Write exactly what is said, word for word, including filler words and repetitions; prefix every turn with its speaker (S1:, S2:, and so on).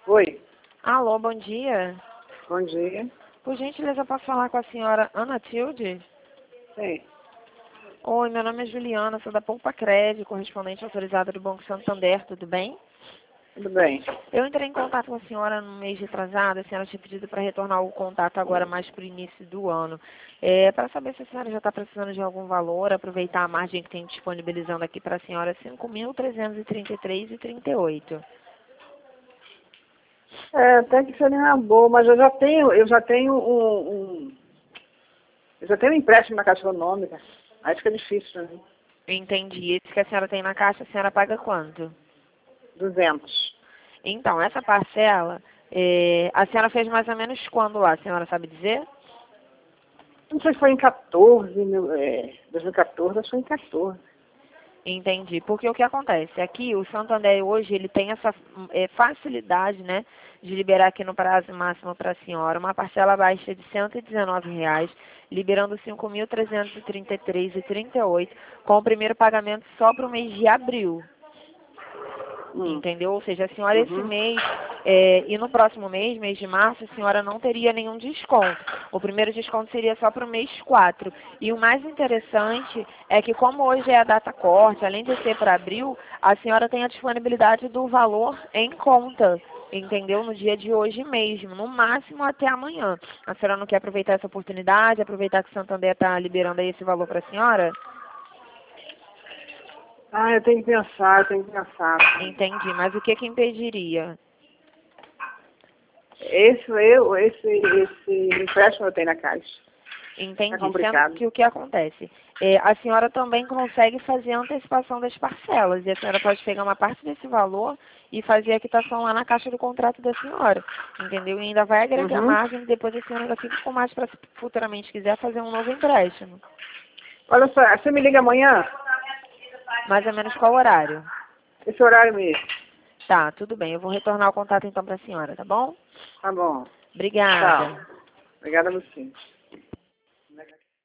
S1: Oi,
S2: Alô, bom dia.
S1: bom dia.
S2: Por gentileza, posso falar com a senhora Ana Tilde?
S1: Sim,
S2: Oi, meu nome é Juliana, sou da Poupa Crédito, correspondente autorizada do Banco Santander, tudo bem?
S1: tudo bem.
S2: Eu entrei em contato com a senhora no mês retrasado, a senhora tinha pedido para retornar o contato agora mais para o início do ano. É, para saber se a senhora já está precisando de algum valor, aproveitar a margem que tem disponibilizando aqui para a senhora, cinco mil trezentos e trinta e três reais e trinta e oito centavos.
S1: É, até que seria uma boa, mas eu já tenho, eu já tenho um, um eu já tenho um empréstimo na Caixa Econômica. Aí fica difícil pra mim.
S2: Entendi. Esse que a senhora tem na caixa, a senhora paga quanto?
S1: duzentos.
S2: Então, essa parcela, é, a senhora fez mais ou menos quando lá, a senhora sabe dizer?
S1: Não sei se foi em quatorze, mil, é, dois mil e quatorze, acho que foi em quatorze.
S2: Entendi. Porque o que acontece? Aqui, o Santander hoje, ele tem essa é, facilidade, né, de liberar aqui no prazo máximo para a senhora uma parcela baixa de cento e dezenove reais, liberando cinco mil trezentos e trinta e três reais e trinta e oito centavos, com o primeiro pagamento só para o mês de abril.
S1: Hum.
S2: Entendeu? Ou seja, a senhora esse
S1: Uhum.
S2: mês é, e no próximo mês, mês de março, a senhora não teria nenhum desconto. O primeiro desconto seria só para o mês quatro. E o mais interessante é que como hoje é a data corte, além de ser para abril, a senhora tem a disponibilidade do valor em conta. Entendeu? No dia de hoje mesmo, no máximo até amanhã. A senhora não quer aproveitar essa oportunidade, aproveitar que o Santander está liberando aí esse valor para a senhora?
S1: Ah, eu tenho que pensar, eu tenho que pensar.
S2: Entendi, mas o que que impediria?
S1: Esse, eu, esse, esse empréstimo eu tenho na Caixa. É
S2: Entendi. Sendo
S1: complicado.
S2: que o que acontece? É, a senhora também consegue fazer a antecipação das parcelas. E a senhora pode pegar uma parte desse valor e fazer a quitação lá na caixa do contrato da senhora. Entendeu? E ainda vai agregar
S1: Uhum.
S2: margem e depois a senhora ainda fica com mais para se futuramente quiser fazer um novo empréstimo.
S1: Olha só, você me liga amanhã?
S2: Mais ou menos qual horário?
S1: Esse horário mesmo.
S2: Tá, tudo bem. Eu vou retornar o contato então para a senhora, tá bom?
S1: Tá bom. Tchau.
S2: Obrigada.
S1: Obrigada a você.